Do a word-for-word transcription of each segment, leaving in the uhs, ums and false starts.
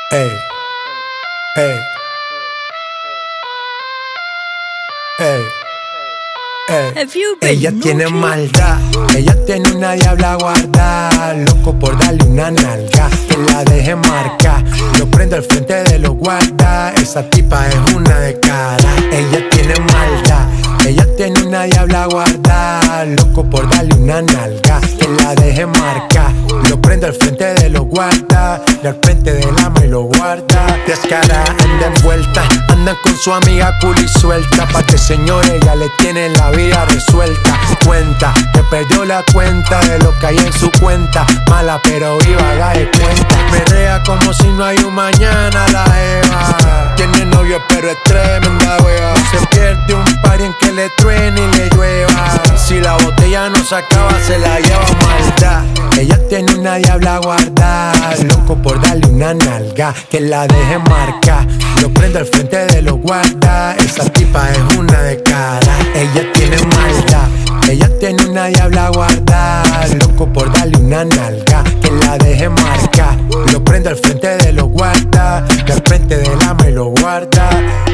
Ey, ey, ey, ey. Ella tiene maldad, ella tiene una diabla guardada, loco por darle una nalga, que la deje marcar. Lo prendo al frente de los guardas, esa tipa es una de cara. Ella tiene maldad, ella tiene una diabla guardada, loco por darle una nalga, que la deje marcar. Lo prendo al frente de los guardas, y al frente del ama y lo guarda. Descara, anda envuelta, andan con su amiga cool y suelta, pa' que señores ya le tienen la vida resuelta. Cuenta, que perdió la cuenta de lo que hay en su cuenta, mala pero viva, haga de cuenta. Perrea como si no hay un mañana la Eva. Tiene novio pero es tremenda wea, se pierde un par en que le truene y le llueva. Si la botella no se acaba se la lleva maldad. Ella tiene una diabla guardada, loco por darle una nalga, que la deje marcar. Lo prendo al frente de los guardas, esa tipa es una de cara. Ella tiene maldad, ella tiene una diabla guardada, loco por darle una nalga, que la deje marcar. Lo prendo al frente de los guardas, y al frente del ama y lo guarda.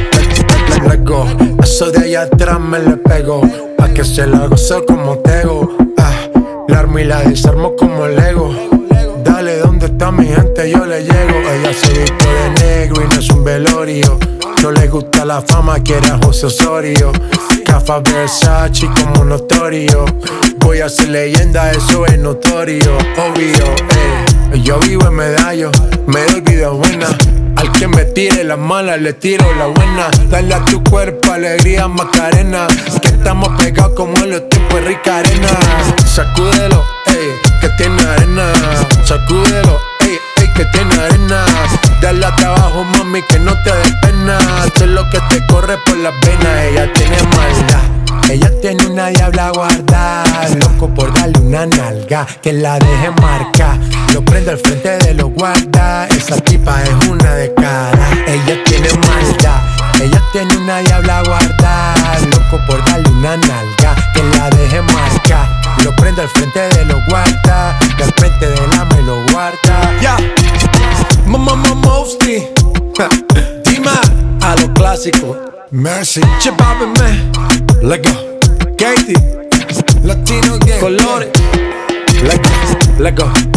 Let's go, eso de allá atrás me le pegó, pa' que se la goce como tego. Ah, la armo y la desarmo como Lego. Dale, ¿dónde está mi gente? Yo le llego. Ella se viste de negro y no es un velorio. No le gusta la fama, quiere a José Osorio. Cafa Versace como notorio. Voy a ser leyenda, eso es notorio. Obvio, eh. Yo vivo en medallo, me doy vida buena. Al que me tire las malas le tiro la buena. Dale a tu cuerpo alegría Macarena, que estamos pegados como en los tiempos de Rica Arena. Sacúdelo, ey, que tiene arena. Sacúdelo, ey, ey, que tiene arena. Dale hasta abajo, mami, que no te dé pena. Sé lo que te corre por las venas. Ella tiene maldad, ella tiene una diabla guardada, loco por darle una nalga, que la deje marcar. Lo prendo al frente de los guardas, esa tipa es una de cara. Ella tiene maldad, ella tiene una diabla guardada, loco por darle una nalga, que la deje marcar. Lo prendo al frente de los guardas, y al frente del ama y lo guarda. Ya, mamá, mamá, Mosty, Dima, a lo clásico. Mercy, Chepape, man, let's go. Katie, Latino Gang, Colores, let's go, let's go.